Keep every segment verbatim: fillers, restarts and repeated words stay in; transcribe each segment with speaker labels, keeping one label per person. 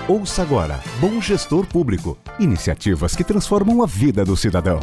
Speaker 1: Ouça agora Bom Gestor Público. Iniciativas que transformam a vida do cidadão.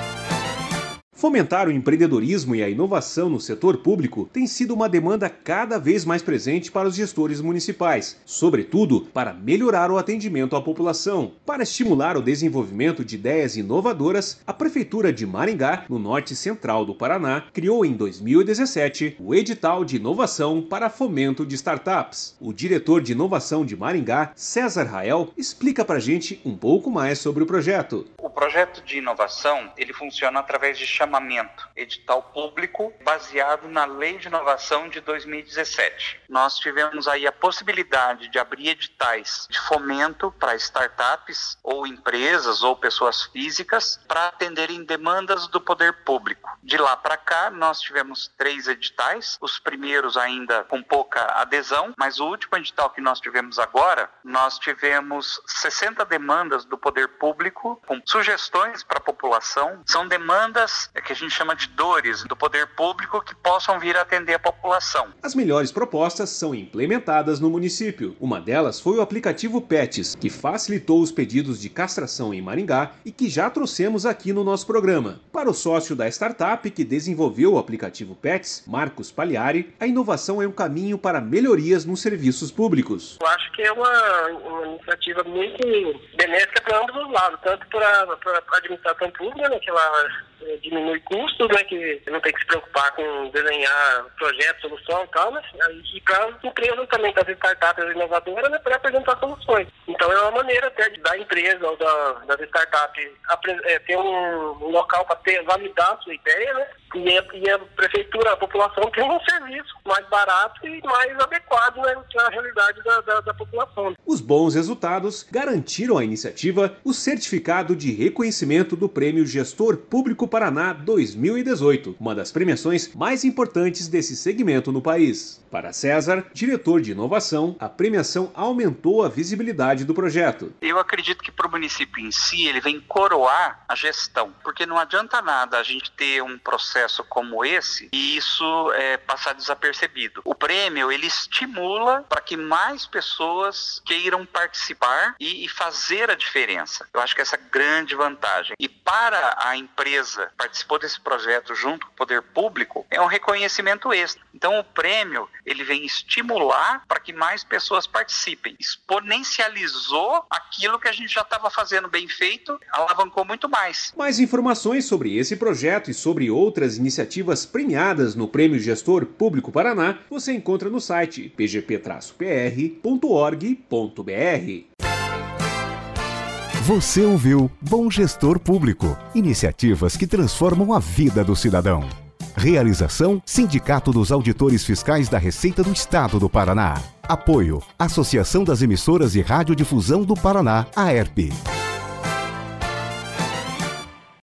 Speaker 2: Fomentar o empreendedorismo e a inovação no setor público tem sido uma demanda cada vez mais presente para os gestores municipais, sobretudo para melhorar o atendimento à população. Para estimular o desenvolvimento de ideias inovadoras, a Prefeitura de Maringá, no norte central do Paraná, criou em dois mil e dezessete o Edital de Inovação para Fomento de Startups. O diretor de inovação de Maringá, César Rael, explica para a gente um pouco mais sobre o projeto.
Speaker 3: O projeto de inovação, ele funciona através de chamamento, edital público, baseado na Lei de Inovação de dois mil e dezessete. Nós tivemos aí a possibilidade de abrir editais de fomento para startups ou empresas ou pessoas físicas para atenderem demandas do poder público. De lá para cá, nós tivemos três editais, os primeiros ainda com pouca adesão, mas o último edital que nós tivemos agora, nós tivemos sessenta demandas do poder público com sugestões para a população. São demandas que a gente chama de dores do poder público que possam vir a atender a população.
Speaker 2: As melhores propostas são implementadas no município. Uma delas foi o aplicativo Pets, que facilitou os pedidos de castração em Maringá e que já trouxemos aqui no nosso programa. Para o sócio da startup que desenvolveu o aplicativo Pets, Marcos Pagliari, a inovação é um caminho para melhorias nos serviços públicos.
Speaker 4: Eu acho que é uma, uma iniciativa muito benéfica para ambos os lados, tanto para a administração pública, né, que ela diminui custos, né, que não tem que se preocupar com desenhar projetos, solução e tal, né, e para as empresas também, para as startups inovadoras, né, para apresentar soluções. Então é uma maneira até de, da empresa ou da, das startups é, ter um, um local para ter, validar a sua ideia, né, e a, e a prefeitura, a população tem um serviço mais barato e mais adequado, né, para a realidade da, da, da população.
Speaker 2: Os bons resultados garantiram à iniciativa o certificado de reconhecimento do Prêmio Gestor Público Paraná dois mil e dezoito, uma das premiações mais importantes desse segmento no país. Para César, diretor de inovação, a premiação aumentou a visibilidade do projeto.
Speaker 3: Eu acredito que para o município em si, ele vem coroar a gestão, porque não adianta nada a gente ter um processo como esse e isso é, passar desapercebido. O prêmio, ele estimula para que mais pessoas queiram participar e, e fazer a diferença. Eu acho que essa é a grande vantagem. E para a empresa participou desse projeto junto com o poder público, é um reconhecimento extra. Então o prêmio, ele vem estimular para que mais pessoas participem. Exponencializou aquilo que a gente já estava fazendo bem feito, alavancou muito mais.
Speaker 2: Mais informações sobre esse projeto e sobre outras iniciativas premiadas no Prêmio Gestor Público Paraná, você encontra no site p g p traço p r ponto org ponto b r.
Speaker 1: Você ouviu Bom Gestor Público. Iniciativas que transformam a vida do cidadão. Realização: Sindicato dos Auditores Fiscais da Receita do Estado do Paraná. Apoio: Associação das Emissoras de Radiodifusão do Paraná, A E R P.